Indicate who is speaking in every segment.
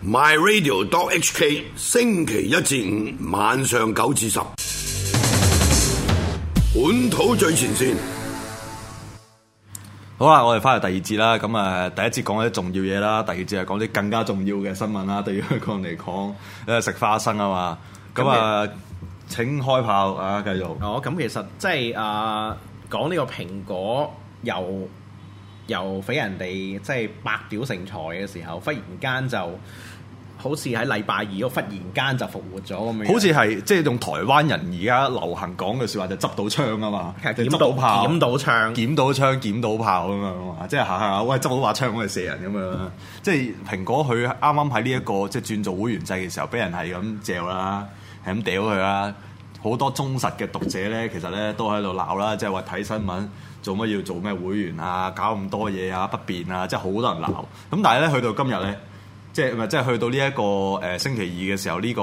Speaker 1: My Radio HK 星期一至五晚上9至10，本土最前線。
Speaker 2: 好啦，我哋翻嚟第二節啦。咁啊，第一節講啲重要嘢啦，第二節係講啲更加重要嘅新聞啦。對於香港人嚟講，食花生啊嘛。咁啊，請開炮啊！繼續。
Speaker 3: 哦，咁其實即係講呢個蘋果又俾人哋即係百屌成才嘅時候，忽然間就好似喺禮拜二嗰忽然間就復活咗咁樣。
Speaker 2: 好似係即係用台灣人而家流行講嘅説話，就執到槍啊嘛，
Speaker 3: 檢到炮，檢到槍，
Speaker 2: 檢到槍，檢到炮咁樣嘛，即係下喂執到把槍我哋射人咁樣。即係蘋果佢啱啱喺呢一個即係轉做會員制嘅時候，俾人係咁嚼啦，係咁屌佢啦。好多忠實嘅讀者咧，其實咧都喺度鬧啦，即係話睇新聞做乜要做咩會員啊，搞咁多嘢啊，不便啊，即係好多人鬧。咁但係咧去到今日咧，即係去到呢一個星期二嘅時候，呢個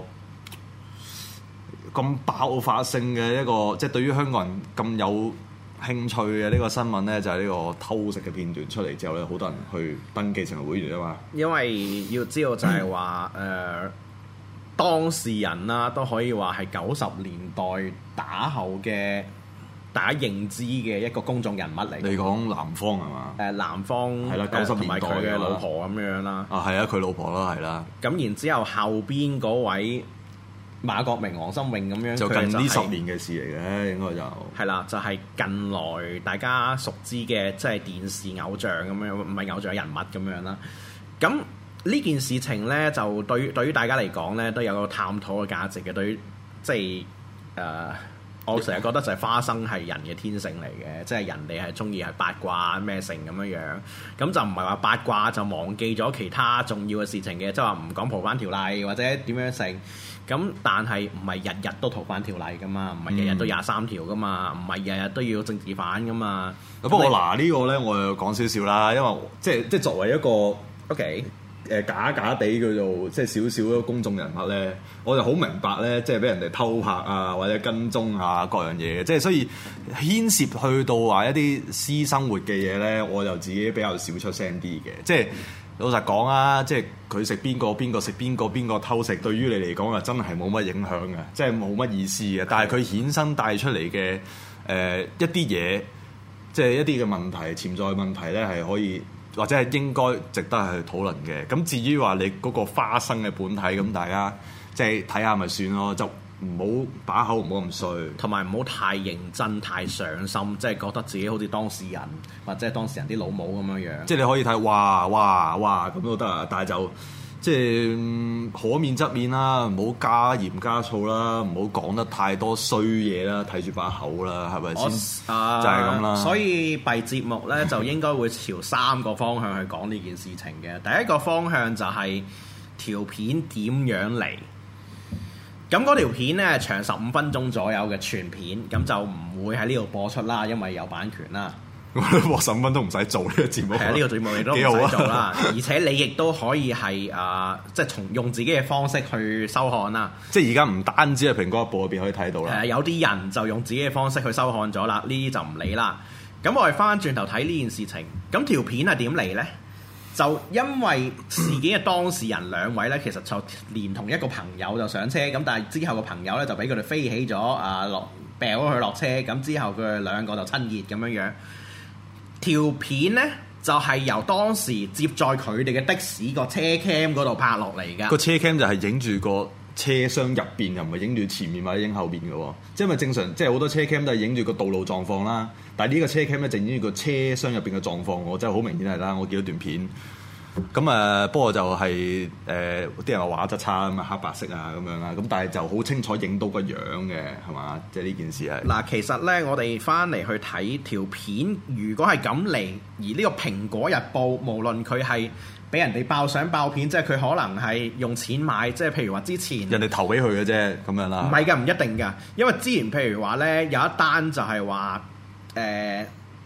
Speaker 2: 咁爆發性嘅一個，即係對於香港人咁有興趣嘅呢個新聞咧，就係呢個偷食嘅片段出嚟之後咧，好多人去登記成為會員啊嘛。因
Speaker 3: 為要知道就係話當事人啦，都可以話係90年代打後嘅大家認知嘅一個公眾人物嚟。
Speaker 2: 你講南方係嘛？
Speaker 3: 南方
Speaker 2: 係啦，90年代
Speaker 3: 同埋佢嘅老婆咁樣啦。
Speaker 2: 啊，係啊，佢老婆啦，係啦。
Speaker 3: 咁然之後後邊嗰位馬國明、黃心穎咁樣，
Speaker 2: 就近呢10年嘅事嚟嘅，應該就
Speaker 3: 係啦，就係近來大家熟知嘅即係電視偶像咁樣，唔係偶像人物咁樣啦。咁呢件事情咧，就對於大家嚟講咧，都有個探討嘅價值嘅。對於即係我成日覺得就係花生係人嘅天性嚟嘅，即係人哋係中意係八卦咩性咁樣樣，咁就唔係話八卦就忘記咗其他重要嘅事情嘅，即係話唔講逃犯條例或者點樣性。咁但係唔係日日都逃犯條例噶嘛，唔係日日都23條噶嘛，唔係日日都要政治犯噶嘛。
Speaker 2: 不過嗱呢個咧，我又講少少啦，因為即係作為一個
Speaker 3: OK。
Speaker 2: 假地叫做即係少少嘅公眾人物咧，我就好明白咧，即係俾人哋偷拍啊，或者跟蹤啊各樣嘢嘅，即係所以牽涉去到話一啲私生活嘅嘢咧，我就自己比較少出聲啲嘅。即係老實講啊，即係佢食邊個食邊個偷食，對於你嚟講啊，真係冇乜影響嘅，即係冇乜意思嘅。但係佢衍生帶出嚟嘅一啲嘢，即係一啲嘅問題、潛在問題咧，係可以。或者係應該值得去討論嘅。咁至於話你嗰個花生嘅本體，咁大家即係睇下咪算咯，就唔好把口唔好咁衰，
Speaker 3: 同埋唔好太認真、太上心，即係覺得自己好似當事人或者係當事人啲老母咁樣樣。
Speaker 2: 即係你可以睇哇咁都得啊，但係就即係可免則免啦，唔好加鹽加醋啦，唔好講得太多衰嘢啦，睇住把口啦，係咪先？就係咁啦。所以
Speaker 3: 弊節目咧就應該會朝3個方向去講呢件事情嘅。第一個方向就係條片點樣嚟。咁嗰條片咧長15分鐘左右嘅全片，咁就唔會喺呢度播出啦，因為有版權啦。
Speaker 2: 我15分都唔使做呢個節目，
Speaker 3: 係啊，呢個節目你都唔使做啦。而且你亦都可以係即係用自己嘅方式去收看啦。
Speaker 2: 即係而家唔單止係蘋果日報入邊可以睇到啦。
Speaker 3: 係啊，有啲人就用自己嘅方式去收看咗啦，呢啲就唔理啦。咁我哋翻轉頭睇呢件事情，咁條片係點嚟呢？就因為事件嘅當事人2位咧，其實就連同一個朋友就上車，咁但係之後個朋友咧就俾佢哋飛起咗掉咗佢落車，咁之後佢哋2個就親熱咁樣樣。條片咧就係由當時接載佢哋嘅的士個車 cam 嗰度拍落嚟㗎。個
Speaker 2: 車 cam 就係影住個車廂入邊，又唔係影住前面或者影後邊嘅喎。即係咪正常？即係好多車 cam 都係影住個道路狀況啦。但係呢個車 cam 咧就影住個車廂入邊嘅狀況，我真係好明顯係啦。我見到段片。咁不過就係啲人話畫質差咁啊，黑白色啊咁樣啦。咁但係就好清楚影到個樣嘅，係嘛？即係呢件事係
Speaker 3: 嗱，其實咧我哋翻嚟去睇條片，如果係咁嚟，而呢個蘋果日報無論佢係俾人哋爆相爆片，即係佢可能係用錢買，即係譬如話之前
Speaker 2: 人哋投俾佢嘅啫，咁樣啦。
Speaker 3: 唔係㗎，唔一定㗎，因為之前譬如話咧有一單就係話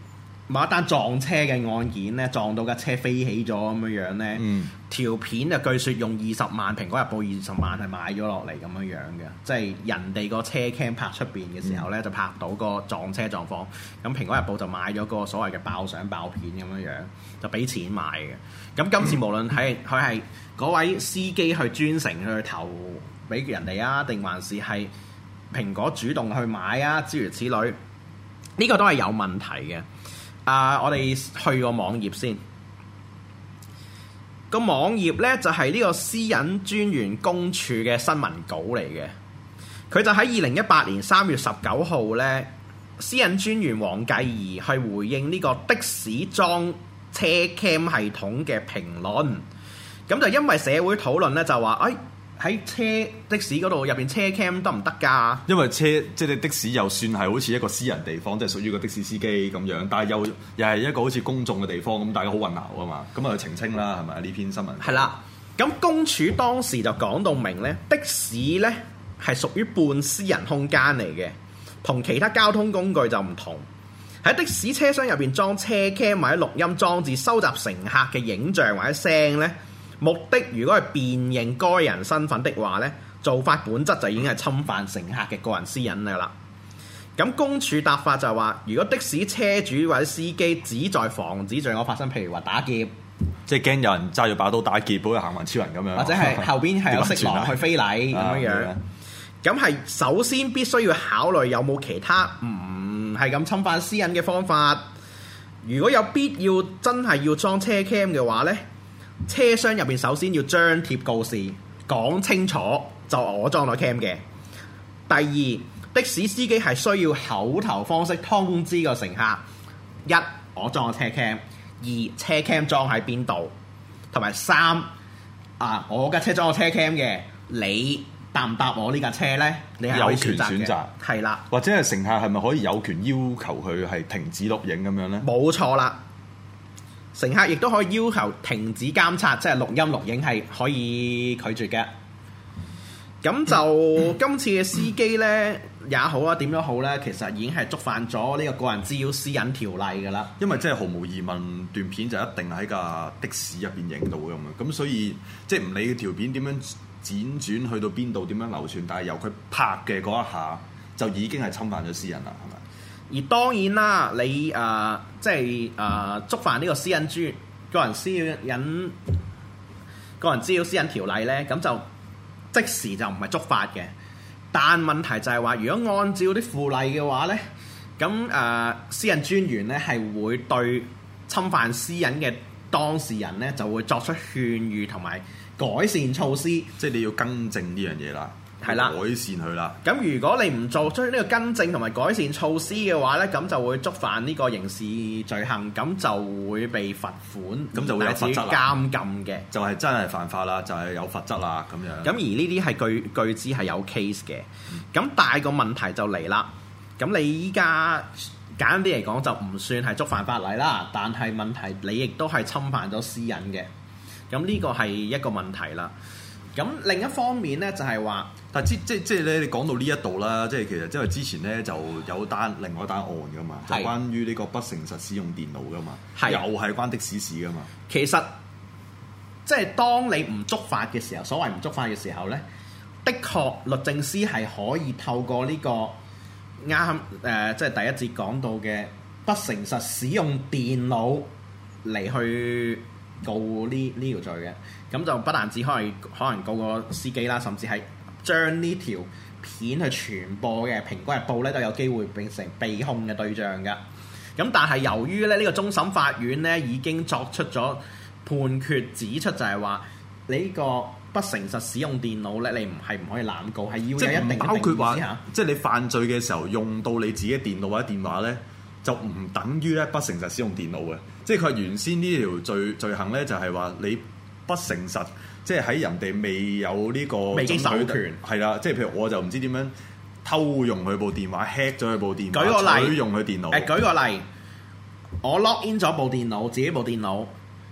Speaker 3: 某一單撞車嘅案件咧，撞到架車飛起咗咁樣咧，條片就據說用20萬蘋果日報20萬係買咗落嚟咁樣嘅，即係人哋個車 cam 拍出邊嘅時候咧，就拍到個撞車狀況。咁蘋果日報就買咗個所謂嘅爆相爆片咁樣，就俾錢買嘅。咁今次無論係佢係嗰位司機去專程去投俾人哋啊，定還是係蘋果主動去買啊，諸如此類，呢個都係有問題嘅。我哋去個網頁先。個網頁呢，就係呢個私隱專員公署嘅新聞稿嚟嘅。佢就喺2018年3月19號呢，私隱專員黃繼兒去回應呢個的士裝車 cam 系統嘅評論。咁就因為社會討論呢，就話喺的士嗰度入邊車 cam 得唔得㗎？因為
Speaker 2: 即係你的士又算係好似一個私人地方，即係屬於個的士司機咁樣，但係又係一個好似公眾嘅地方，咁大家好混淆啊嘛。咁啊澄清啦，係咪呢篇新聞？係啦。咁公署當時就講到明呢，的士呢係屬於半私人空間嚟嘅，同其他交通工具就唔同。喺的士車廂入邊裝車 cam 或者錄音裝置，收集乘客嘅影像或者聲呢，目的如果係辨認該人身份的話呢，做法本質就已經係侵犯乘客嘅個人私隱㗎啦。咁公署答法就係話，如果的士車主或者司機旨在防止罪惡發生，譬如話打劫，即係驚有人揸住把刀打劫，好似行運超人咁樣，或者係後邊係有色狼去非禮咁樣。咁係首先必須要考慮有冇其他唔係咁侵犯私隱嘅方法。如果有必要真係要裝車 cam 嘅話呢，車廂入邊首先要張貼告示，講清楚就我裝咗 cam 嘅。第二，的士司機係需要口頭方式通知個乘客：一，我裝咗車 cam；二，車 cam 裝喺邊度；同埋三，我架車裝咗車 cam 嘅，你搭唔搭我呢架車呢？你係有權選擇，係啦。或者係乘客係咪可以有權要求佢係停止錄影咁樣呢？冇錯啦。乘客亦都可以要求停止監察，即係錄音錄影係可以拒絕嘅。咁就今次嘅司機呢也好啊，點都好呢，其實已經係觸犯咗呢個個人資料私隱條例㗎啦。因為即係毫無疑問，段片就一定喺架的士入邊影到㗎嘛。咁所以即係唔理條片點樣輾轉去到邊度，點樣流傳，但係由佢拍嘅嗰一下就已經係侵犯咗私隱啦，係咪？而當然啦，你即係觸犯呢個私隱個人資料私隱條例呢，咁就即時就唔係觸發嘅。但問題就係話，如果按照啲附例嘅話呢，咁私隱專員呢係會對侵犯私隱嘅當事人呢就會作出勸喻同埋改善措施。即係你要更正呢樣嘢啦。係啦，改善佢啦。咁如果你唔做出呢個更正同埋改善措施嘅話呢，咁就會觸犯呢個刑事罪行，咁就會被罰款，咁就會有罰則啦，監禁嘅，就係真係犯法啦，就係有罰則啦咁樣。咁而呢啲係據知係有 case 嘅。咁但係個問題就嚟啦。咁你依家簡單啲嚟講就唔算係觸犯法例啦，但係問題你亦都係侵犯咗私隱嘅。咁呢個係一個問題啦。咁另一方面咧，就係話，但係即係咧，你講到呢一度啦，即係其實因為之前咧就有另外一單案噶嘛，就關於呢個不誠實使用電腦噶嘛，又係關的士事噶嘛。其實即係當你唔觸發嘅時候，所謂唔觸發嘅時候咧，的確律政司係可以透過呢個即係第一節講到嘅不誠實使用電腦嚟去告呢條罪嘅。咁就不但只可能告個司機啦，甚至係將呢條片去傳播嘅《蘋果日報》咧都有機會變成被控嘅對象㗎。咁但係由於咧呢個終審法院咧已經作出咗判決，指出就係話你呢個不誠實使用電腦咧，你唔可以濫告，係要有一定嘅定義。包括話，即係你犯罪嘅時候用到你自己電腦或者電話咧，就唔等於咧不誠實使用電腦嘅。即係佢原先呢條罪行咧，就係話你不誠實，即係喺人哋未有呢個未經授權，係啦，即係譬如我就唔知點樣偷用佢部電話 hack 咗佢部電話，舉個例，取用佢電腦。舉個例，我 log in 咗部電腦，自己部電腦，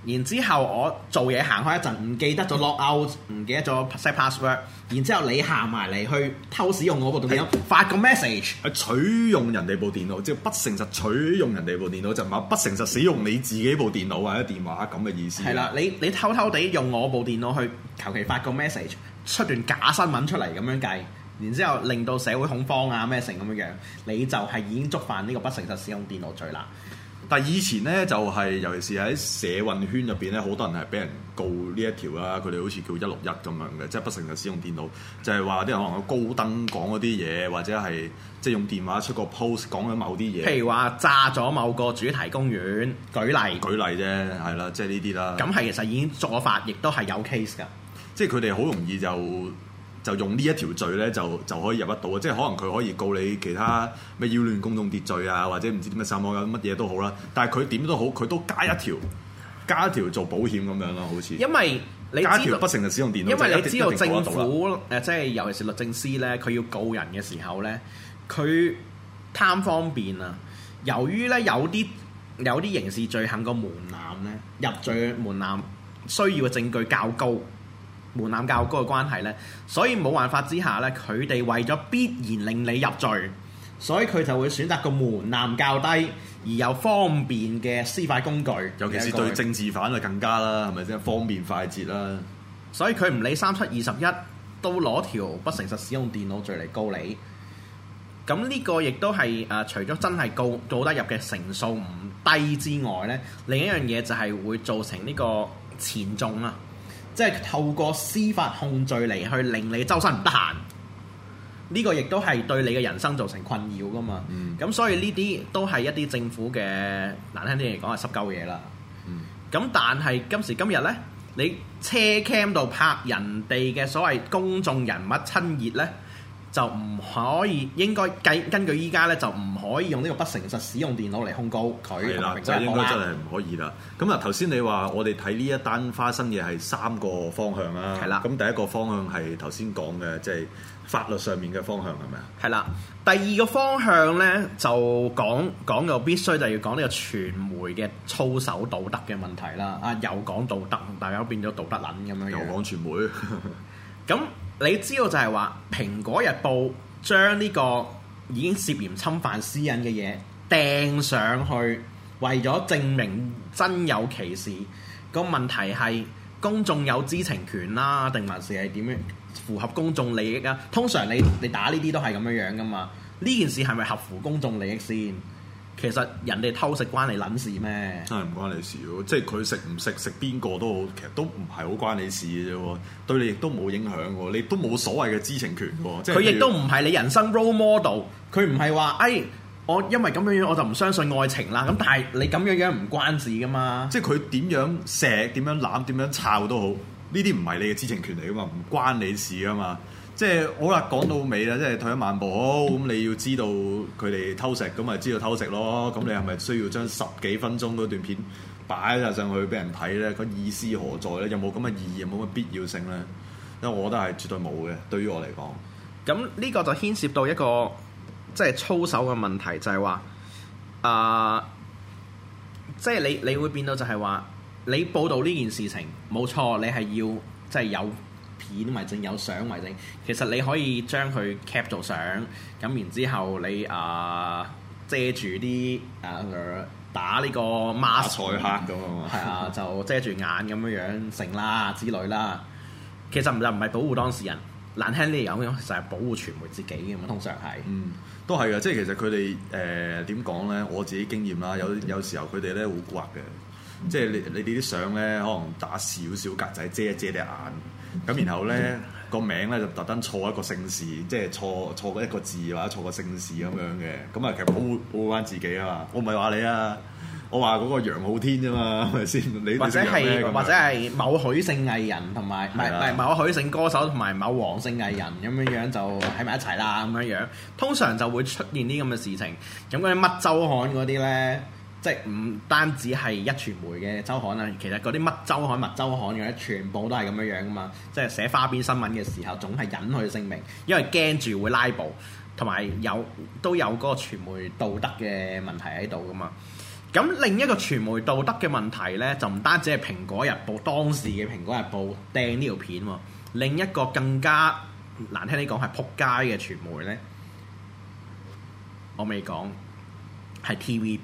Speaker 3: 然之後我做嘢行開一陣，唔記得咗 log out，唔記得咗 set password，然之後你行埋嚟去偷使用我部電腦，發個 message，
Speaker 2: 取用人哋部電腦，即係不誠實取用人哋部電腦，就唔係不誠實使用你自己部電腦或者電話咁嘅意思。
Speaker 3: 係啦，你偷偷地用我部電腦去求其發個 message，出段假新聞出嚟咁樣計，然之後令到社會恐慌啊咩成咁樣樣，你就係已經觸犯呢個不誠實使用電腦罪啦。
Speaker 2: 但係以前咧就係、尤其是喺社運圈入邊咧，好多人係俾人告呢一條啦。佢哋好似叫161咁樣嘅，即係不誠實使用電腦，就係話啲人可能高登講嗰啲嘢，或者係即係用電話出個 post 講緊某啲嘢。
Speaker 3: 譬如話炸咗某個主題公園，舉例
Speaker 2: 啫，係啦，即係呢啲啦。
Speaker 3: 咁係其實已經觸咗法，亦都係有 case 㗎。
Speaker 2: 即係佢哋好容易就用呢一條罪咧，就可以入得到啊！即係可能佢可以告你其他咩擾亂公眾秩序啊，或者唔知點樣散播有乜嘢都好啦。但係佢點都好，佢都加一條做保險咁樣咯，好似。因為你加一條不誠實使用電腦，
Speaker 3: 因為你知道政府即係尤其是律政司咧，佢要告人嘅時候咧，佢貪方便啊。由於咧有啲刑事罪行個門檻咧，入罪門檻需要嘅證據較高。門檻較高嘅關係呢，所以冇辦法之下呢，佢哋為咗必然令你入罪，所以佢就會選擇個門檻較低而又方便嘅司法工具。
Speaker 2: 尤其是對政治犯就更加啦，係咪先？方便快捷啦。
Speaker 3: 所以佢唔理3721都攞條不誠實使用電腦罪嚟告你。咁呢個亦都係除咗真係告得入嘅成數唔低之外呢，另一樣嘢就係會造成呢個前重啊。即係透過司法控罪嚟去令你周身唔得閒，呢個亦都係對你嘅人生造成困擾噶嘛。咁所以呢啲都係一啲政府嘅難聽啲嚟講係濕鳩嘢啦。咁但係今時今日呢，你車 cam 度拍人哋嘅所謂公眾人物親熱呢，就唔可以應該根據依家呢，就唔可以用呢個不誠實使用電腦嚟控告佢。
Speaker 2: 係啦，就應該真係唔可以啦。咁啊，頭先你話我哋睇呢一單花生嘢係3個方向啦。係啦。咁第一個方向係頭先講嘅，即係法律上面嘅方向係咪啊？係
Speaker 3: 啦。第二個方向呢，就講到必須就要講呢個傳媒嘅操守道德嘅問題啦。又講道德，大家都變咗道德撚咁樣。
Speaker 2: 又講傳媒。
Speaker 3: 咁你知道就係話《蘋果日報》將呢個已經涉嫌侵犯私隱嘅嘢掟上去，為咗證明真有其事。個問題係公眾有知情權啦，定還是係點樣符合公眾利益啊？通常你打呢啲都係咁樣樣噶嘛。呢件事係咪合乎公眾利益先？其實人哋偷食關你撚事咩？
Speaker 2: 真係唔關你事喎，即係佢食唔食邊個都好，其實都唔係好關你事嘅啫喎，對你亦都冇影響喎，你都冇所謂嘅知情權喎。即係佢亦都唔係你人生 role model，佢唔係話我因為咁樣我就唔相信愛情啦。咁但係你咁樣唔關事噶嘛。即係佢點樣錫、點樣攬、點樣摷都好，呢啲唔係你嘅知情權嚟噶嘛，唔關你事噶嘛。即係好啦，講到尾啦，即係退一萬步好，咁你要知道佢哋偷食，咁咪知道偷食咯。咁你係咪需要將10幾分鐘嗰段片擺晒上去俾人睇咧？個意思何在咧？有冇咁嘅意義？有冇乜必要性咧？因為我覺得係絕對冇嘅，對於我嚟講。咁呢個就牽涉到一個即係操守嘅問題，就係話即係你會變到就係話，你報導呢件事情冇錯，你係要即係有片為證，有相為證。其實你可以將佢 cap 做相，咁然之後你遮住啲打呢個 mask 彩黑咁啊嘛，係啊，就遮住眼咁樣樣成啦之類啦。其實就唔係保護當事人，難聽啲嚟講就係保護傳媒自己嘅嘛，通常係。都係嘅，即係其實佢哋點講咧？我自己經驗啦，有時候佢哋咧好蠱惑嘅，即係你哋啲相咧，可能打少少格仔遮一遮隻眼。咁然後咧個名咧就特登錯一個姓氏，即係錯一個字或者錯個姓氏咁樣嘅，咁啊其實保護翻自己啊嘛。我唔係話你啊，我話嗰個楊浩天啫嘛，係咪先？你或者係某許姓藝人同埋唔係某許姓歌手同埋某黃姓藝人咁樣就喺埋一齊啦咁樣，通常就會出現啲咁嘅事情。咁嗰啲乜週刊嗰啲咧？即係唔單止係壹傳媒嘅週刊啦，其實嗰啲乜週刊、乜週刊嘅全部都係咁樣樣噶嘛。即係寫花邊新聞嘅時候，總係隱佢姓名，因為驚住會拉布，同埋都有嗰個傳媒道德嘅問題喺度噶嘛。
Speaker 3: 咁另一個傳媒道德嘅問題呢，就唔單止係《蘋果日報》當時嘅《蘋果日報》掟呢條片喎，另一個更加難聽啲講係撲街嘅傳媒呢，我未講係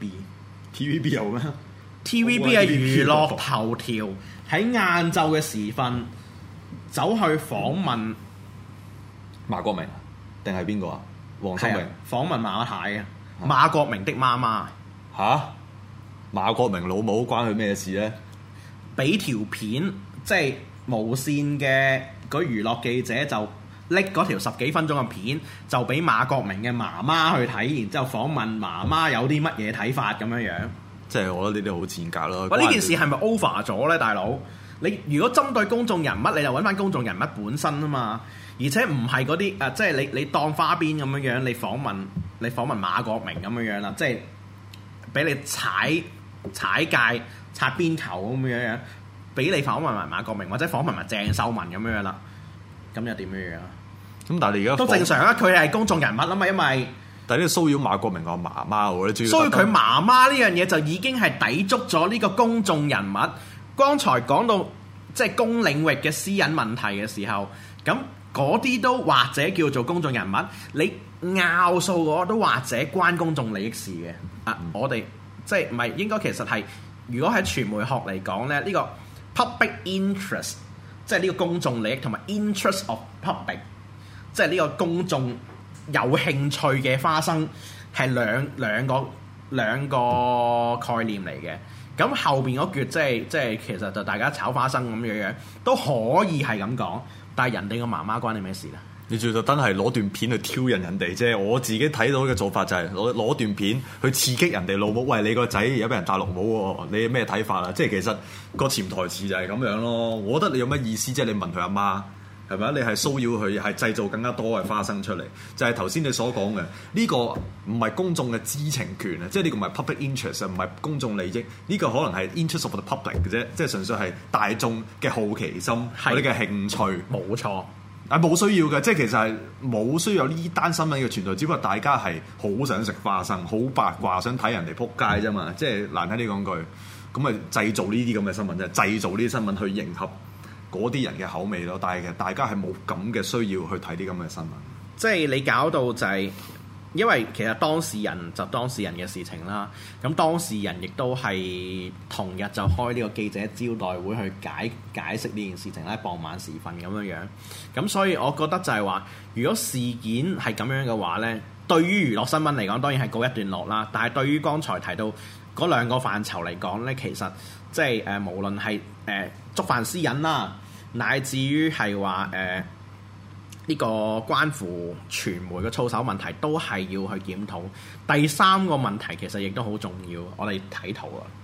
Speaker 3: TVB。TVB
Speaker 2: 有咩
Speaker 3: ？TVB 係娛樂頭條喺晏晝嘅時分走去訪問
Speaker 2: 馬國明定係邊個啊？黃心穎
Speaker 3: 訪問馬太啊，馬國明的媽媽
Speaker 2: 嚇。馬國明老母關佢咩事呢？
Speaker 3: 俾條片即係無線嘅嗰娛樂記者就拎嗰條10幾分鐘嘅片，就俾馬國明嘅媽媽去睇，然之後訪問媽媽有啲乜嘢睇法咁樣樣。即係
Speaker 2: 我覺得呢啲好賤格咯。
Speaker 3: 喂，呢件事係咪 over 咗呢，大佬？你如果針對公眾人物，你就揾翻公眾人物本身啊嘛，而且唔係嗰啲即係你當花邊咁樣樣，你訪問馬國明咁樣樣啦，即係俾你踩界、擦邊球咁樣樣，俾你訪問埋馬國明或者訪問埋鄭秀文咁樣樣啦，咁又點樣樣啊？
Speaker 2: 咁但係你而家
Speaker 3: 都正常啊，佢係公眾人物啊嘛，因為
Speaker 2: 但係呢個騷擾馬國明個媽媽喎，你仲要
Speaker 3: 騷擾佢媽媽呢樣嘢就已經係抵觸咗呢個公眾人物。剛才講到即係公領域嘅私隱問題嘅時候，咁嗰啲都或者叫做公眾人物，你拗數嗰都或者關公眾利益事嘅。我哋即係唔係應該其實係，如果喺傳媒學嚟講咧，呢個 public interest 即係呢個公眾利益同埋 interest of public， 即係呢個公眾有興趣嘅花生係兩個概念嚟嘅。咁後邊嗰橛即係其實就大家炒花生咁樣樣都可以係咁講，但係人哋個媽媽關你咩事咧？
Speaker 2: 你最特登係攞段片去挑釁人哋啫。我自己睇到嘅做法就係攞段片去刺激人哋老母。喂，你個仔而家俾人戴綠帽喎，你有咩睇法啊？即係其實個潛台詞就係咁樣咯。我覺得你有乜意思？即係你問佢阿媽係咪？你係騷擾佢，係製造更加多嘅花生出嚟。就係頭先你所講嘅呢個唔係公眾嘅知情權啊，即係呢個唔係 public interest， 唔係公眾利益。呢個可能係 interest of the public 嘅啫，即係純粹係大眾嘅好奇心或者嘅興趣。
Speaker 3: 冇錯。
Speaker 2: 冇需要嘅，即係其實係冇需要有呢單新聞嘅存在，只不過大家係好想食花生，好八卦，想睇人哋撲街啫嘛。即係難聽啲講句，咁咪製造呢啲咁嘅新聞啫，製造呢啲新聞去迎合嗰啲人嘅口味咯。但係其實大家係冇咁嘅需要去睇啲咁嘅新聞。即係
Speaker 3: 你搞到就係、因為其實當事人就當事人嘅事情啦，咁當事人亦都係同日就開呢個記者招待會去解釋呢件事情咧，傍晚時分咁樣樣。咁所以我覺得就係話，如果事件係咁樣嘅話呢，對於娛樂新聞嚟講當然係告一段落啦。但係對於剛才提到嗰兩個範疇嚟講呢，其實即係無論係觸犯私隱啦，乃至於係話呢個關乎傳媒嘅操守問題，都係要去檢討。第三個問題其實亦都好重要，我哋睇圖啊，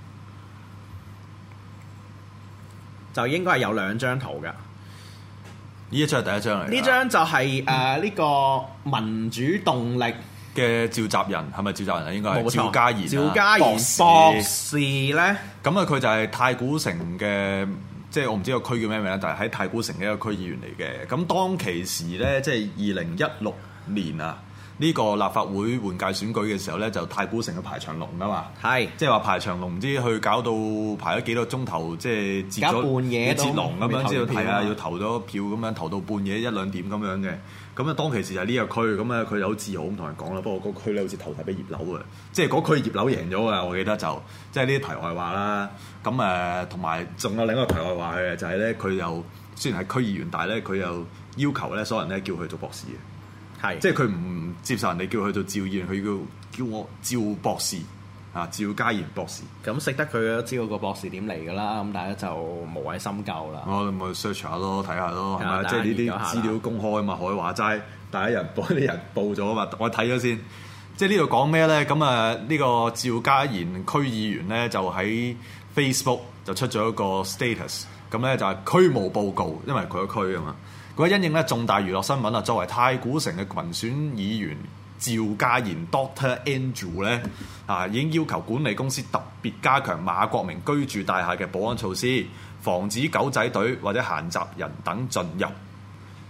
Speaker 3: 就應該係有兩張圖㗎。
Speaker 2: 呢一張係第一張嚟。
Speaker 3: 呢張就係呢個民主動力
Speaker 2: 嘅召集人，係咪召集人啊？應該係趙家賢。
Speaker 3: 趙家賢博士咧，
Speaker 2: 咁佢就係太古城嘅。即係我唔知個區叫咩名啦，但係喺太古城嘅一個區議員嚟嘅。咁當其時咧，即係2016年啊，呢個立法會換屆選舉嘅時候咧，就太古城嘅排長龍㗎嘛。係，即係話排長龍，唔知去搞到排咗幾多鐘頭，即係截咗半夜截龍咁樣，之後係啊，要投咗票咁樣，投到半夜1-2點咁樣嘅。咁啊，當其時就係呢個區，咁啊，佢就好自豪咁同人講啦。不過嗰區咧好似投曬俾葉劉啊，即係嗰區葉劉贏咗啊！我記得就即係呢啲題外話啦。咁同埋仲有另一個題外話嘅，就係咧，佢又雖然係區議員，但係咧佢又要求咧所有人咧叫佢做博士嘅，係即係佢唔接受人哋叫佢做趙議員，佢叫我趙博士啊，趙家賢博士。咁識得佢都知道個博士點嚟㗎啦，咁大家就無謂深究啦。我咪 search 下咯，睇下咯，係咪？即係呢啲資料公開啊嘛，可以話齋，第一人啲人報咗啊嘛，我睇咗先。即係呢度講咩咧？咁呢個趙家賢區議員咧就喺Facebook 就出咗一個 status， 咁咧就係區務報告，因為佢個區啊嘛。佢因應咧重大娛樂新聞啊，作為太古城嘅群選議員趙家賢 Dr. Andrew 咧已經要求管理公司特別加強馬國明居住大廈嘅保安措施，防止狗仔隊或者閒雜人等進入。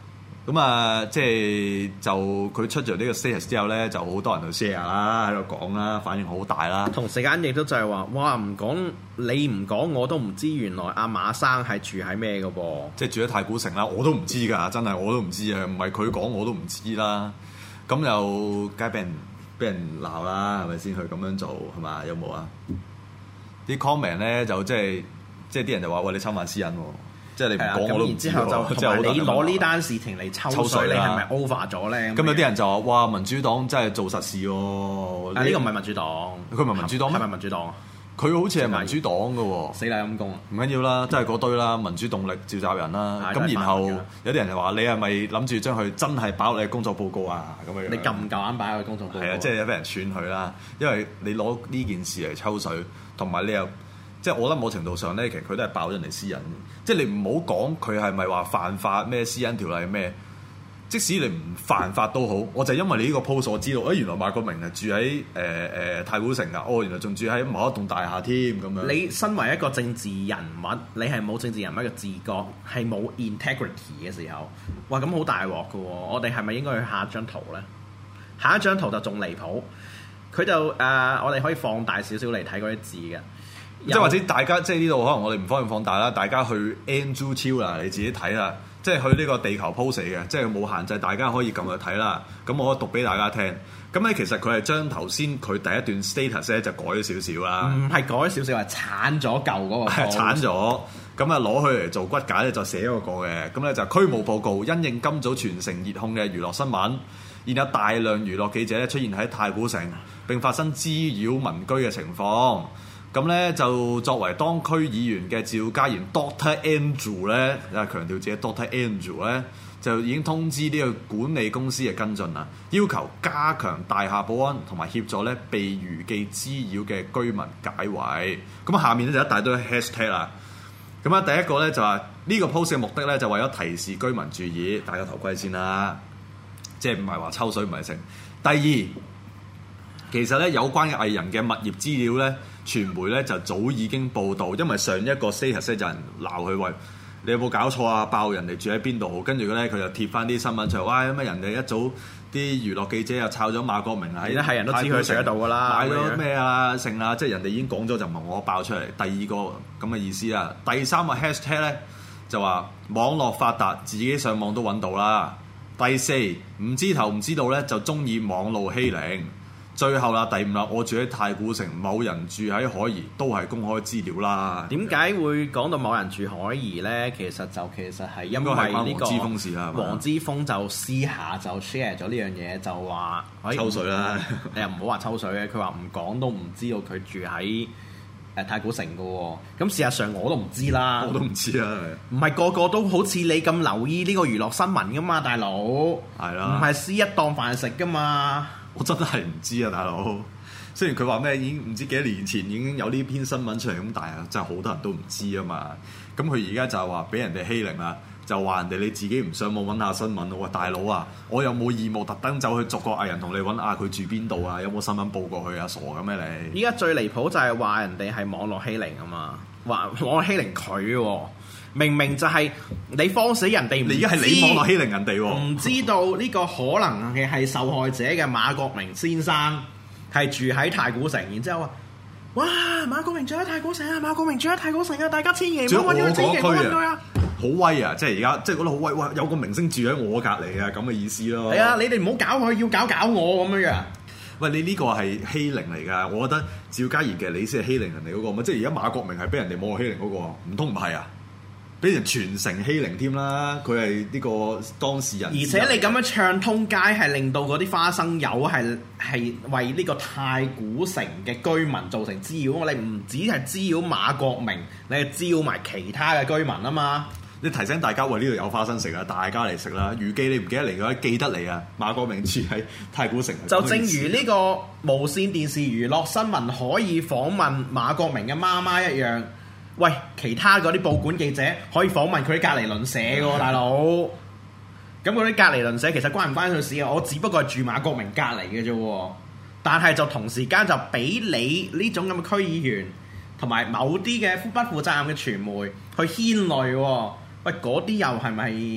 Speaker 2: 咁啊，即係就佢出咗呢個 status 之後咧，就好多人去 share 啦，喺度講啦，反應好大啦。
Speaker 3: 同時間亦都就係話，哇！唔講你唔講我都唔知，原來阿馬生係住喺咩嘅噃？
Speaker 2: 即係住喺太古城啦，我都唔知㗎，真係我都唔知啊！唔係佢講我都唔知啦。咁又梗係俾人鬧啦，係咪先？佢咁樣做係嘛？有冇啊？啲 comment 咧就即係啲人就話：喂，你侵犯私隱喎！即係你唔講我都唔知。
Speaker 3: 然之後就同埋你攞呢單事情嚟抽水，你係咪 over 咗咧？
Speaker 2: 咁有啲人就話：哇，民主黨真係做實事喎！
Speaker 3: 呢個唔係民主黨，
Speaker 2: 佢唔係民主黨咩？
Speaker 3: 係咪民主黨啊？
Speaker 2: 佢好似係民主黨嘅喎。
Speaker 3: 死啦陰公！
Speaker 2: 唔緊要啦，真係嗰堆啦，民主動力召集人啦。咁然後有啲人就話：你係咪諗住將佢真係擺落你工作報告啊？咁樣。
Speaker 3: 你夠唔夠膽擺落去工作報告？
Speaker 2: 係啊，即係有俾人串佢啦。因為你攞呢件事嚟抽水，同埋你又。即係我覺得某程度上咧，其實佢都係爆咗人哋私隱。即係你唔好講佢係咪話犯法咩私隱條例咩？即使你唔犯法都好，我就因為你呢個 post 我知道，原來馬國明係住喺太古城㗎。哦，原來仲住喺某一棟大廈添咁樣。
Speaker 3: 你身為一個政治人物，你係冇政治人物嘅自覺，係冇 integrity 嘅時候，哇！咁好大鑊㗎喎。我哋係咪應該去下一張圖咧？下一張圖就仲離譜。佢就我哋可以放大少少嚟睇嗰啲字嘅。
Speaker 2: 即係或者大家即係呢度可能我哋唔方便放大啦，大家去 Andrew Chiu 啦，你自己睇啦。即係去呢個地球 post 嘅，即係冇限制，大家可以撳去睇啦。咁我讀俾大家聽。咁咧其實佢係將頭先佢第一段 status 咧就改咗少少啦。唔係
Speaker 3: 改咗少少，係剷咗舊嗰個。
Speaker 2: 係剷咗。咁啊攞佢嚟做骨架咧，就寫咗個嘅。咁咧就拘捕報告，因應今早全城熱控嘅娛樂新聞，現有大量娛樂記者咧出現喺太古城，並發生滋擾民居嘅情況。咁咧就作為當區議員嘅趙家賢 Dr. Andrew 咧，啊強調自己 Dr. Andrew 咧，就已經通知呢個管理公司嘅跟進啦，要求加強大廈保安同埋協助咧被娛記滋擾嘅居民解圍。咁下面咧就一大堆 hashtag 啦。咁啊第一個咧就話呢個 post 嘅目的咧就為咗提示居民注意，戴個頭盔先啦，即係唔係話抽水唔係成。第二，其實咧有關嘅藝人嘅物業資料咧，傳媒咧就早已經報導，因為上一個 status 就有人鬧佢，喂，你有冇搞錯啊？爆人哋住喺邊度？跟住咧佢就貼翻啲新聞出嚟，哇！咁啊人哋一早啲娛樂記者又抄咗馬國明啊，係人都知佢住喺度㗎啦，買咗咩啊剩啊，即係人哋已經講咗就唔係我爆出嚟。第二個咁嘅意思啦。第三個 hashtag 咧就話網絡發達，自己上網都揾到啦。第四唔知頭唔知道咧就中意網路欺凌。最後啦，第五啦，我住喺太古城，某人住喺海怡，都係公開資料啦。點
Speaker 3: 解會講到某人住海怡咧？其實係因為呢個黃之鋒事啦。黃之鋒就私下就 share 咗呢樣嘢，就話
Speaker 2: 抽水啦。
Speaker 3: 你又唔好話抽水嘅，佢話唔講都唔知道佢住喺太古城嘅喎。咁事實上我都唔知啦。
Speaker 2: 我都唔知啊。
Speaker 3: 唔係個個都好似你咁留意呢個娛樂新聞噶嘛，大佬。
Speaker 2: 係啦。
Speaker 3: 唔係私一檔飯食噶嘛。
Speaker 2: 我真係唔知啊，大佬。雖然佢話咩已經唔知幾多年前已經有呢篇新聞出嚟，咁但係真係好多人都唔知啊嘛。咁佢而家就係話俾人哋欺凌啦，就話人哋你自己唔上網揾下新聞。我話大佬啊，我有冇義務特登走去逐個藝人同你揾佢住邊度啊？有冇新聞報過去啊？傻嘅咩你？
Speaker 3: 依家最離譜就係話人哋係網絡欺凌啊嘛，話網絡欺凌佢喎。明明就係你慌死人哋，
Speaker 2: 你而家係你網絡欺凌人哋喎，
Speaker 3: 唔知道呢個可能係受害者嘅馬國明先生係住喺太古城，然之後話：哇，馬國明住喺太古城啊！馬國明住喺太古城啊！大家千祈唔好揾佢，千祈唔好揾佢啊！
Speaker 2: 好威啊！即係而家即係覺得好威，哇！有個明星住喺我隔離啊，咁嘅意思咯。
Speaker 3: 係啊，你哋唔好搞佢，要搞我咁樣樣。
Speaker 2: 喂，你呢個係欺凌嚟㗎，我覺得趙家賢嘅你先係欺凌人哋嗰個嘛，即係而家馬國明係俾人哋網絡欺凌嗰個，唔通唔係啊？俾人全城欺凌添啦！佢係呢個當事人，
Speaker 3: 而且你咁樣唱通街，係令到嗰啲花生友係為呢個太古城嘅居民造成滋擾。你唔止係滋擾馬國明，你係滋擾埋其他嘅居民啊嘛！
Speaker 2: 你提醒大家，喂，呢度有花生食啊，大家嚟食啦！娛記你唔記得嚟嘅話，記得嚟啊！馬國明住喺太古城。
Speaker 3: 就正如呢個無線電視娛樂新聞可以訪問馬國明嘅媽媽一樣。喂，其他嗰啲報館記者可以訪問佢啲隔離鄰舍嘅喎，大佬。咁嗰啲隔離鄰舍其實關唔關佢事啊？我只不過係住馬國明隔離嘅啫。但係就同時間就俾你呢種咁嘅區議員同埋某啲嘅不負責任嘅傳媒去牽累喎。喂，嗰啲又係咪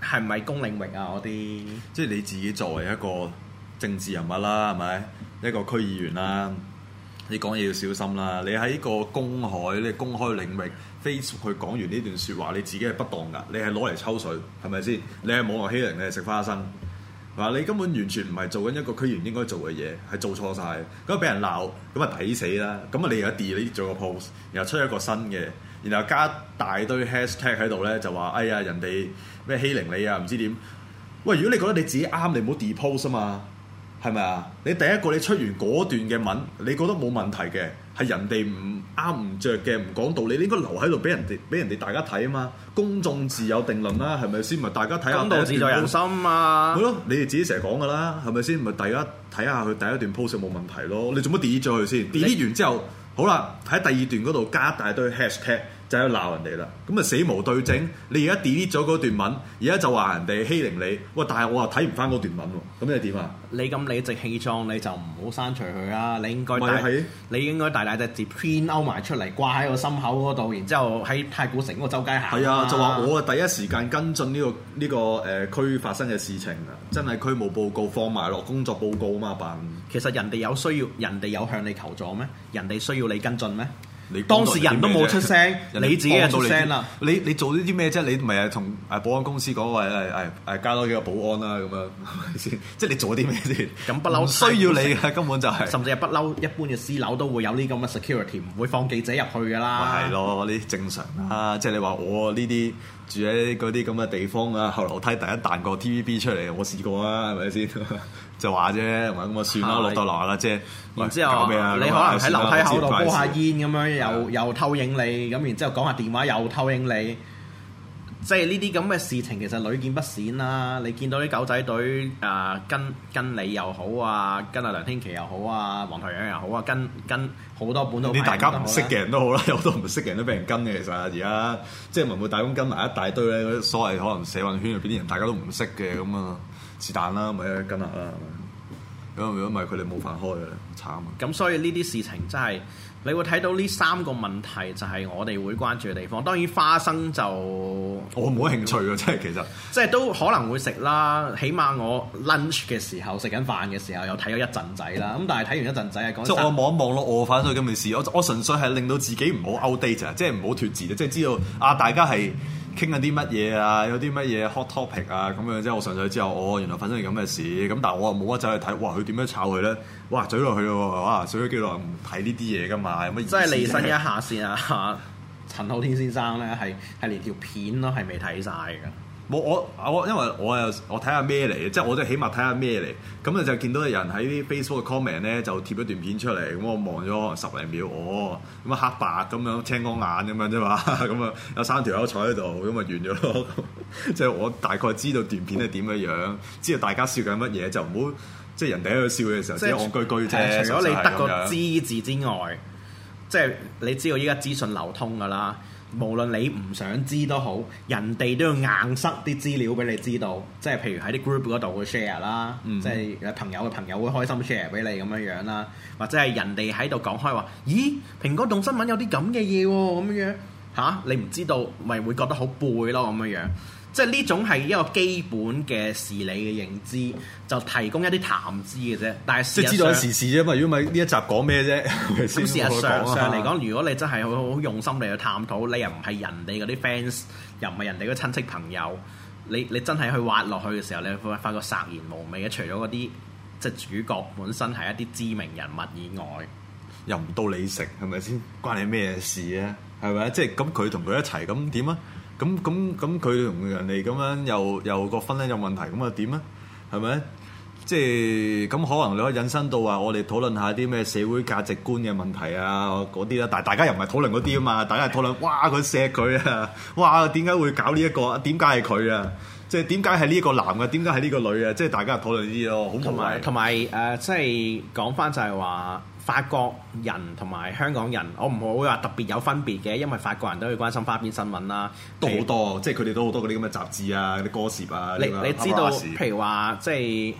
Speaker 3: 係唔係公領域啊？嗰啲
Speaker 2: 即係你自己作為一個政治人物啦，係咪一個區議員啦？你講嘢要小心啦！你喺個公海、你公開領域 Facebook 去講完呢段説話，你自己係不當㗎，你係攞嚟抽水，係咪先？你係網絡欺凌，你係食花生，嗱你根本完全唔係做緊一個區議員應該做嘅嘢，係做錯晒。咁俾人鬧，咁啊抵死啦！咁啊你而家 delete 咗個 post，然後出一個新嘅，然後加大堆 hashtag 喺度咧，就話哎呀人哋咩欺凌你啊，唔知點？喂，如果你覺得你自己啱，你唔好 delete post 啊嘛。係咪啊？你第一個你出完嗰段嘅文，你覺得冇問題嘅，係人哋唔啱唔着嘅，唔講道理，你應該留喺度俾人哋大家睇啊嘛！公眾自有定論啦，係咪先？咪大家睇下。公道自在人心啊！係咯，你哋自己成日講噶啦，係咪先？咪大家睇下佢第一段 post 冇問題咯。你做乜 delete 咗佢先？delete 完之後，好啦，喺第二段嗰度加一大堆 hashtag。就喺度鬧人哋啦，咁啊死無對證。你而家 delete 咗嗰段文，而家就話人哋欺凌你，喂！但係我又睇唔翻嗰段文喎，咁你點啊？你咁理直氣壯，你就唔好刪除佢啦。你應該大隻字 print out 埋出嚟，掛喺個心口嗰度，然之後喺太古城嗰個周街行。係啊，就話我第一時間跟進呢個區發生嘅事情啊，真係區務報告放埋落工作報告啊嘛，辦。其實人哋有需要，人哋有向你求助咩？人哋需要你跟進咩？當事人都冇出聲，你自己就出聲啦。你做呢啲咩啫？你咪係同保安公司講話加多幾個保安啦咁樣，係咪先？即係你做啲咩先？咁不嬲需要你嘅根本就係，甚至係不嬲一般嘅私樓都會有呢咁嘅 security，唔會放記者入去㗎啦。係咯，呢啲正常啦。即係你話我呢啲住喺嗰啲咁嘅地方啊，後樓梯第一彈個 TVB 出嚟，我試過啊，係咪先？就話啫，咁啊算啦，落到樓下啦，即係然之後你可能喺樓梯口度煲下煙咁樣，又偷影你，咁然之後講下電話又偷影你，即係呢啲咁嘅事情其實屢見不鮮啦。你見到啲狗仔隊跟你又好啊，跟阿梁天琦又好啊，黃台仰又好啊，跟好多本土啲大家唔識嘅人都好啦，有好多唔識嘅人都俾人跟嘅。其實而家即係文匯大公跟埋一大堆咧，嗰啲所謂可能社運圈入邊啲人大家都唔識嘅咁啊。是但啦，咪跟下啦。如果唔係佢哋冇飯開嘅，慘啊！咁所以呢啲事情真係你會睇到呢三個問題，就係我哋會關注嘅地方。當然花生就我冇興趣嘅，真係其實即係都可能會食啦。起碼我 lunch 嘅時候食緊飯嘅時候，又睇咗一陣仔啦。咁但係睇完一陣仔係講即係我望一望咯，我反對咁嘅事。我純粹係令到自己唔好 outdate 即係唔好脫節，即係知道大家係傾緊啲乜嘢啊？有啲乜嘢 hot topic 啊？咁樣即係我純粹之後，原來發生咗咁嘅事。咁但係我又冇乜走去睇，哇！佢點樣炒佢咧？哇！嘴落去咯，哇！嘴咗幾耐唔睇呢啲嘢噶嘛？有乜意思？即係離身一下先啊！陳浩天先生咧係連條片都係未睇晒㗎。我因為我睇下咩嚟嘅，即係我都起碼睇下咩嚟。咁就見到有人喺啲 Facebook 嘅 comment 咧就貼咗段片出嚟，咁我望咗10零秒，咁啊黑白咁樣青光眼咁樣啫嘛，咁啊有3條友坐喺度，咁啊完咗咯。即係我大概知道段片係點嘅樣，知道大家笑緊乜嘢，就唔好即係人哋喺度笑嘅時候，即係戇居居啫。除咗你得個知字之外，即係你知道依家資訊流通㗎啦。無論你唔想知都好，人哋都要硬塞啲資料俾你知道，即係譬如喺啲 group 嗰度會 share 啦，即係朋友嘅朋友會開心 share 俾你咁樣樣啦，或者係人哋喺度講開話，咦，蘋果動新聞有啲咁嘅嘢喎，咁樣嚇你唔知道，咪會覺得好背咯咁樣樣。即係呢種係一個基本嘅事理嘅認知，就提供一啲談資嘅啫。但係即係知道時事啫嘛。如果唔係呢一集講咩啫？咁事實上嚟講，如果你真係好用心地去探討，你又唔係人哋嗰啲 fans，又唔係人哋嗰啲親戚朋友，你真係去挖落去嘅時候，你會發覺索然無味嘅。除咗嗰啲即係主角本身係一啲知名人物以外，又唔到你食係咪先？關你咩事啊？係咪？即係咁佢同佢一齊咁點啊？咁佢同人哋咁樣又個婚姻有問題，咁啊點啊？係咪？即係咁可能你可以引申到話，我哋討論下啲咩社會價值觀嘅問題啊嗰啲啦。但係大家又唔係討論嗰啲啊嘛，大家係討論哇佢錫佢啊，哇點解會搞呢一個？點解係佢啊？即係點解係呢個男嘅？點解係呢個女嘅？即係大家討論呢啲咯，好同埋即係講翻就係話。法國人同埋香港人，我唔會話特別有分別嘅，因為法國人都會關心花邊新聞啦，都好多，即係佢哋都好多嗰啲咁嘅雜誌啊、嗰啲歌詞啊。你知道，譬如話即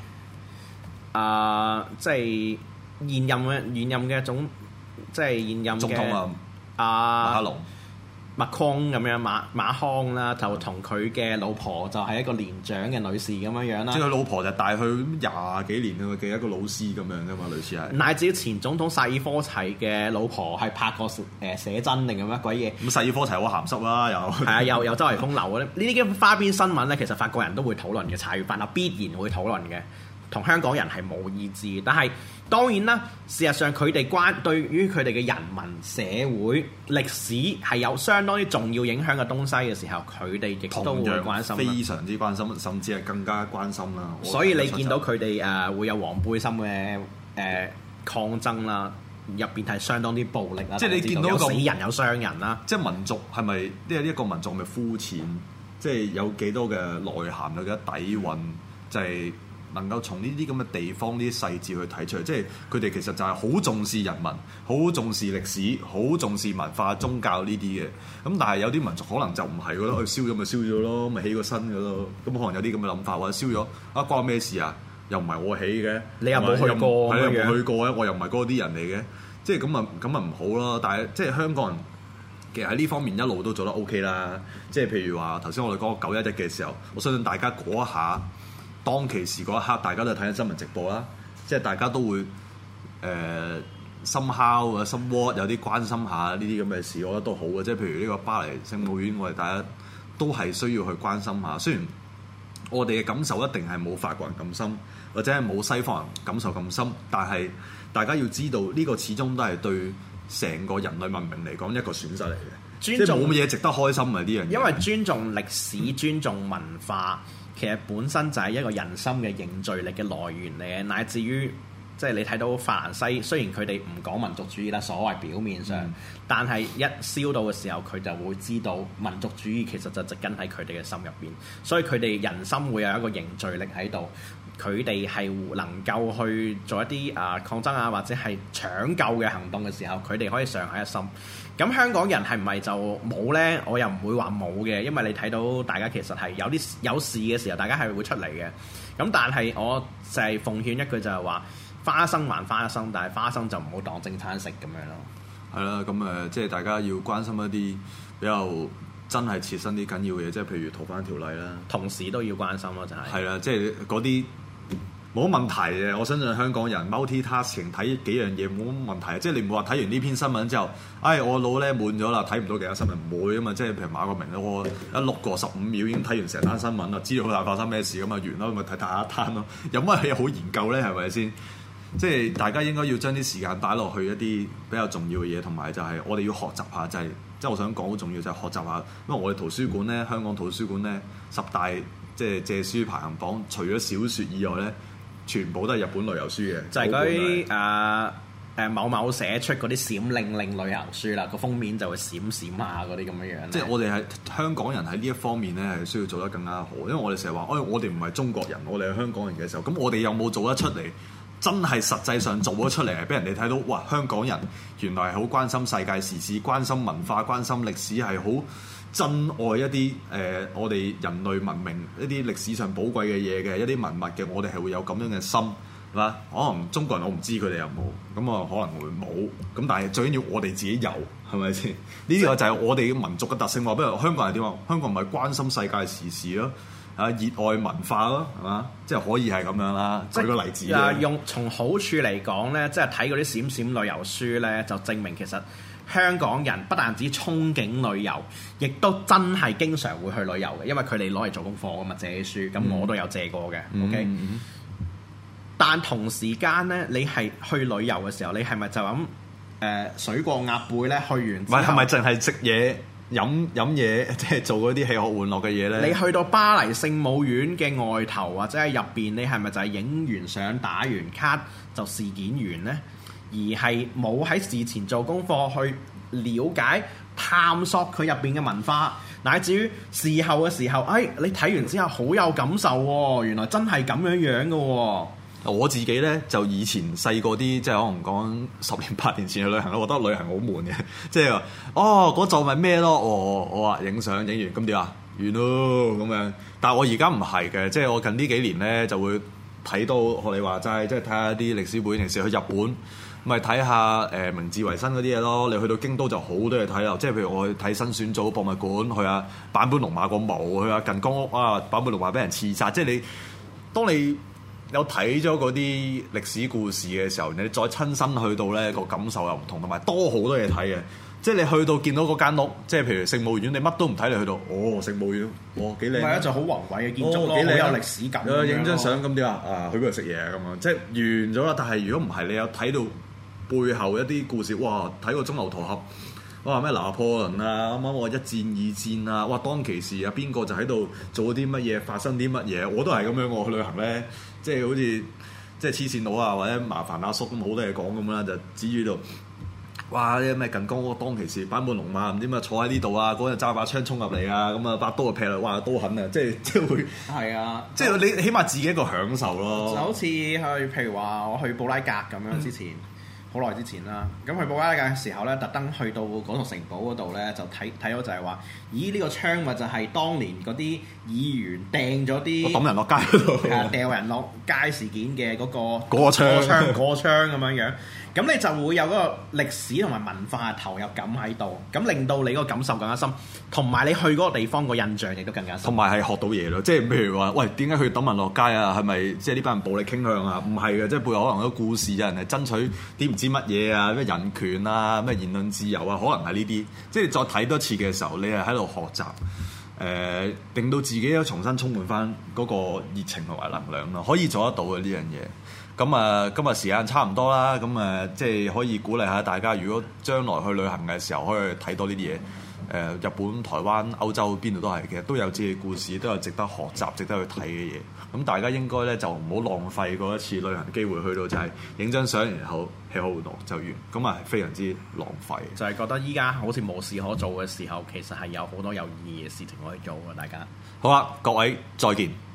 Speaker 2: 係現任嘅總，即係現任嘅總統馬克龍
Speaker 3: Macron 咁樣馬康啦，就同佢嘅老婆就係一個年長嘅女士咁樣啦。
Speaker 2: 即係佢老婆就帶佢廿幾年嘅一個老師咁樣噶嘛，類似係。
Speaker 3: 乃至前總統薩爾科齊嘅老婆係拍過寫真定咁乜鬼嘢？
Speaker 2: 咁薩爾科齊好鹹濕啦，又
Speaker 3: 係啊，又周圍風流嗰啲。呢啲嘅花邊新聞咧，其實法國人都會討論嘅，茶餘飯後必然會討論嘅。同香港人係冇意志，但係當然啦，事實上佢哋對於佢哋嘅人民、社會、歷史係有相當於重要影響嘅東西嘅時候，佢哋亦都會關心，
Speaker 2: 非常之關心，甚至係更加關心啦。
Speaker 3: 所以你見到佢哋會有黃背心嘅抗爭啦，入邊係相當啲暴力啦，
Speaker 2: 即係你見到
Speaker 3: 有死人有傷人啦。
Speaker 2: 即係民族係咪呢一個民族係咪膚淺？即係有幾多嘅內涵，有幾多底蘊，就係能夠從呢啲咁嘅地方呢啲細節去睇出嚟，即係佢哋其實就係好重視人民、好重視歷史、好重視文化、宗教呢啲嘅。咁但係有啲民族可能就唔係覺得佢燒咗咪燒咗咯，咪起個新嘅咯。咁可能有啲咁嘅諗法，或者燒咗啊關我咩事啊？又唔係我起嘅，
Speaker 3: 你又冇去過，
Speaker 2: 係又冇去過咧，我又唔係嗰啲人嚟嘅。即係咁啊唔好啦。但係即係香港人其實喺呢方面一路都做得 OK 啦。即係譬如話頭先我哋講911嘅時候，我相信大家嗰一下。當其時嗰一刻，大家都睇緊新聞直播啦，即係大家都會somehow 啊，somewhat有啲關心下呢啲咁嘅事，我覺得都好嘅。即係譬如呢個巴黎聖母院，我哋大家都係需要去關心下。雖然我哋嘅感受一定係冇法國人咁深，或者係冇西方人感受咁深，但係大家要知道呢個始終都係對成個人類文明嚟講一個損失嚟嘅，即係冇乜嘢值得開心啊呢樣嘢。
Speaker 3: 因為尊重歷史、尊重文化。其實本身就係一個人心嘅凝聚力嘅來源嚟嘅，乃至於即係你睇到法蘭西，雖然佢哋唔講民族主義啦，所謂表面上，但係一燒到嘅時候，佢就會知道民族主義其實就植根喺佢哋嘅心入邊，所以佢哋人心會有一個凝聚力喺度，佢哋係能夠去做一啲抗爭啊，或者係搶救嘅行動嘅時候，佢哋可以上喺一心。咁香港人係唔係就冇呢？我又唔會話冇嘅，因為你睇到大家其實係有事嘅時候，大家係會出嚟嘅。咁但係我就係奉勸一句就係話，花生還花生，但係花生就唔好當正餐食咁樣咯。
Speaker 2: 係啦，咁即係大家要關心一啲比較真係切身啲緊要嘅嘢，即係譬如逃犯條例啦，
Speaker 3: 同時都要關心咯，就係。係
Speaker 2: 啦，即係嗰啲。冇問題嘅，我相信香港人 multi-tasking 睇幾樣嘢冇乜問題。即係你唔會話睇完呢篇新聞之後，我腦咧滿咗啦，睇唔到其他新聞，唔會啊嘛。即係譬如馬國明咧，我一碌過15秒已經睇完成單新聞啦，知道佢發生咩事咁啊，完咯，咪睇下一單咯。有乜嘢好研究咧？係咪先？即係大家應該要將啲時間擺落去一啲比較重要嘅嘢，同埋就係我哋要學習下，就係即係我想講好重要就係學習下，因為我哋圖書館咧，香港圖書館咧10大即係借書排行榜，除咗小説以外咧。全部都係日本旅遊書嘅，
Speaker 3: 就係嗰啲某某寫出嗰啲閃令令旅遊書啦，個封面就會閃閃下嗰啲咁樣樣。
Speaker 2: 即係我哋係香港人喺呢一方面咧，係需要做得更加好，因為我哋成日話，我哋唔係中國人，我哋係香港人嘅時候，咁我哋有冇做得出嚟？真係實際上做咗出嚟，係俾人哋睇到，哇！香港人原來係好關心世界時事、關心文化、關心歷史，係好珍愛一啲我哋人類文明一啲歷史上寶貴嘅嘢嘅一啲文物嘅，我哋係會有咁樣嘅心，係嘛？可能中國人我唔知佢哋有冇，咁啊可能會冇，咁但係最緊要我哋自己有，係咪先？呢個就係我哋嘅民族嘅特性喎。不如香港人點啊？香港人咪關心世界時事咯。熱愛文化咯，係嘛？即係可以係咁樣啦。舉個例子
Speaker 3: 用從好處嚟講咧，即係睇嗰啲閃閃旅遊書咧，就證明其實香港人不但止憧憬旅遊，亦都真係經常會去旅遊嘅，因為佢哋攞嚟做功課㗎嘛，借書。咁我都有借過嘅。OK，但同時間咧，你係去旅遊嘅時候，你係咪就咁水過鴨背咧？去完之後
Speaker 2: 係咪淨係食嘢？飲嘢，即係做嗰啲吃喝玩樂嘅嘢咧。
Speaker 3: 你去到巴黎聖母院嘅外頭或者係入邊，你係咪就係影完相、打完卡就事件完呢？而係冇喺事前做功課去了解、探索佢入邊嘅文化，乃至於事後嘅時候，你睇完之後好有感受喎，原來真係咁樣樣嘅喎。
Speaker 2: 我自己咧就以前細個啲，即係可能講10年8年前去旅行，我覺得旅行好悶嘅，即係話嗰座咪咩咯，我話影相影完咁點啊，完咯咁樣。但係我而家唔係嘅，即係我近呢幾年咧就會睇到學你話齋，即係睇下啲歷史背景。時去日本，咪睇下明治維新嗰啲嘢咯。你去到京都就好多嘢睇啦，即係譬如我去睇新選組博物館，去下坂本龍馬個墓，去下近江屋啊，坂本龍馬俾人刺殺。即係當你有睇咗嗰啲歷史故事嘅時候，你再親身去到咧，個感受又唔同，同埋多好多嘢睇嘅。即係你去到見到嗰間屋，即係譬如聖母院，你乜都唔睇，你去到聖母院，幾靚，
Speaker 3: 係啊，就好宏偉嘅建築咯，好有歷史感。
Speaker 2: 影張相咁點啊？去邊度食嘢咁樣，即係完咗啦。但係如果唔係，你有睇到背後一啲故事，哇！睇個鐘樓駝俠，哇！咩拿破崙啊，啱啱我一戰二戰啊，哇！當其時啊，邊個就喺度做啲乜嘢，發生啲乜嘢，我都係咁樣。我去旅行咧，即係好似即係黐線佬啊，或者麻煩阿叔咁，好多嘢講咁啦，就指住度。哇！啲咩近江屋當其時坂本龍馬唔知乜坐喺呢度啊，嗰日揸把槍衝入嚟啊，咁啊把刀就劈落，哇刀痕啊！即係會
Speaker 3: 係啊，
Speaker 2: 即係你起碼自己一個享受咯。
Speaker 3: 就好似去譬如話我去布拉格咁樣之前，好耐之前啦。咁去布拉格嘅時候咧，特登去到嗰座城堡嗰度咧，就睇到就係話，咦呢個槍咪就係當年嗰啲議員掟咗啲
Speaker 2: 抌人落街嗰度，
Speaker 3: 掉人落街事件嘅嗰個
Speaker 2: 槍
Speaker 3: 咁樣樣。咁你就會有嗰個歷史同埋文化投入感喺度，咁令到你嗰個感受更加深，同埋你去嗰個地方個印象亦都更加深。
Speaker 2: 同埋係學到嘢咯，即係譬如話，喂，點解佢抌人落街啊？係咪即係呢班人暴力傾向啊？唔係嘅，即係背後可能有個故事，有人係爭取啲唔知乜嘢啊，咩人權啊，咩言論自由啊，可能係呢啲。即係你再睇多次嘅時候，你係喺度學習，令到自己都重新充滿翻嗰個熱情同埋能量咯，可以做得到嘅呢樣嘢。咁啊，今日時間差唔多啦，咁啊，即係可以鼓勵下大家，如果將來去旅行嘅時候，可以睇多呢啲嘢。日本、台灣、歐洲邊度都係，其實都有自己故事，都有值得學習、值得去睇嘅嘢。咁大家應該咧就唔好浪費嗰一次旅行機會，去到就係影張相，然後吃喝玩樂就完，咁啊非常之浪費。
Speaker 3: 就係覺得依家好似冇事可做嘅時候，其實係有好多有意義嘅事情可以做嘅，大家。
Speaker 2: 好啊，各位再見。